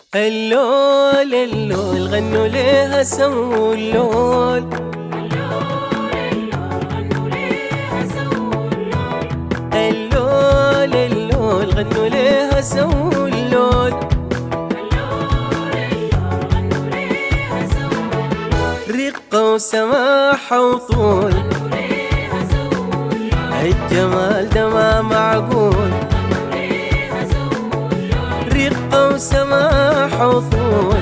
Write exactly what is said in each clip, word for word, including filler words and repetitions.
اللول اللول غنوا ليها سووا اللول. اللول اللول غنوا ليها سووا اللول. رقة وسماحة وطول، الجمال ده ما معقول. رقة وسماحة وطول،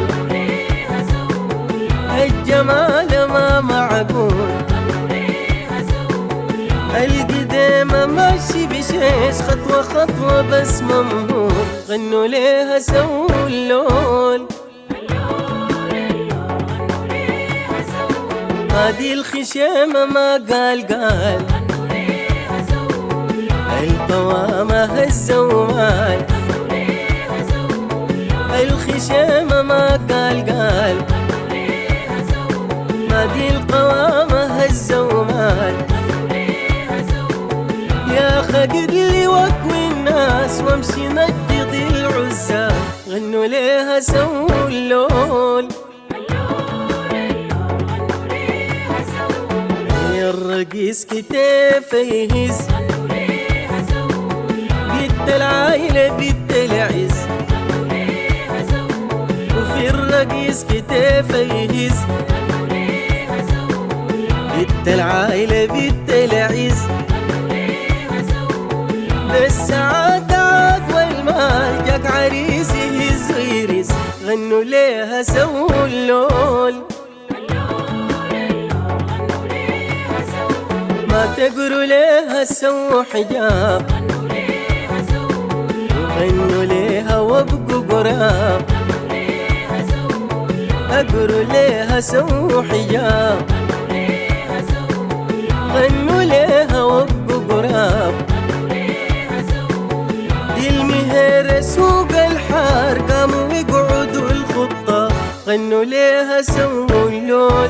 الجمال ما معقول. القدامى ماشي بشيش خطوة خطوة بس ممهول. غنوا ليها سووا اللول. هادي الخشامة ما قال قال، القوامة هزة ومال. الخشامة ما قال قال، هادي القوامة هزة ومال. يا خقد لي واكوي الناس وامشي نجد العزال. غنوا ليها سووا اللول. الرقيس كتافه يهز، بيت العايلة بيت العز. وفي الرقيس كتافه يهز، بيت العايلة بيت العز. بالسعادة عاد والمال جاك عريس يهز ويرز. غنوا ليها سووا اللول. ما تقروا ليها سووا حجاب، غنوا ليها وابقوا قراب. اقروا ليها سووا حجاب، غنوا ليها وابقوا قراب. دي المهيرة سوق الحار قاموا يقعدوا الخطة. غنوا ليها سووا اللول.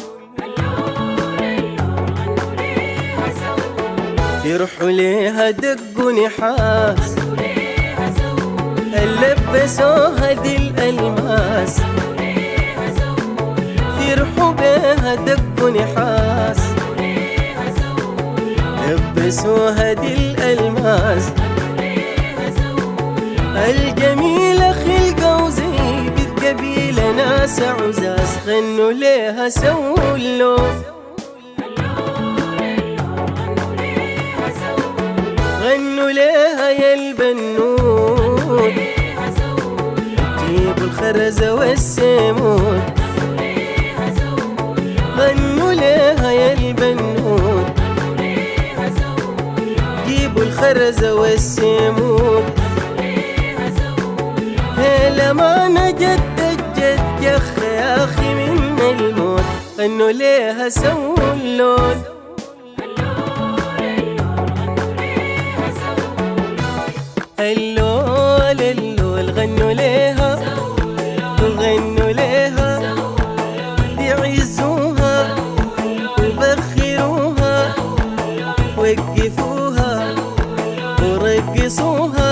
يروحوا ليها دقوا نحاس، لبسوها دي الألماس. يروحوا بيها دقوا نحاس، لبسوها دي الألماس. الجميلة خلقة وزي بيت قبيلة ناس عزاز. غنوا ليها سووا اللول. غنوا ليها يا البنود، جيبوا الخرزة والسيمون. غنوا ليها يا البنود، جيبوا الخرزة والسيمون. هلا ما نجد الجد يخ يا أخي من الموت. غنوا ليها سووا اللول. اللول اللول غنوا ليها، غنوا ليها. يعزوها وبخروها، وقفوها ورقصوها.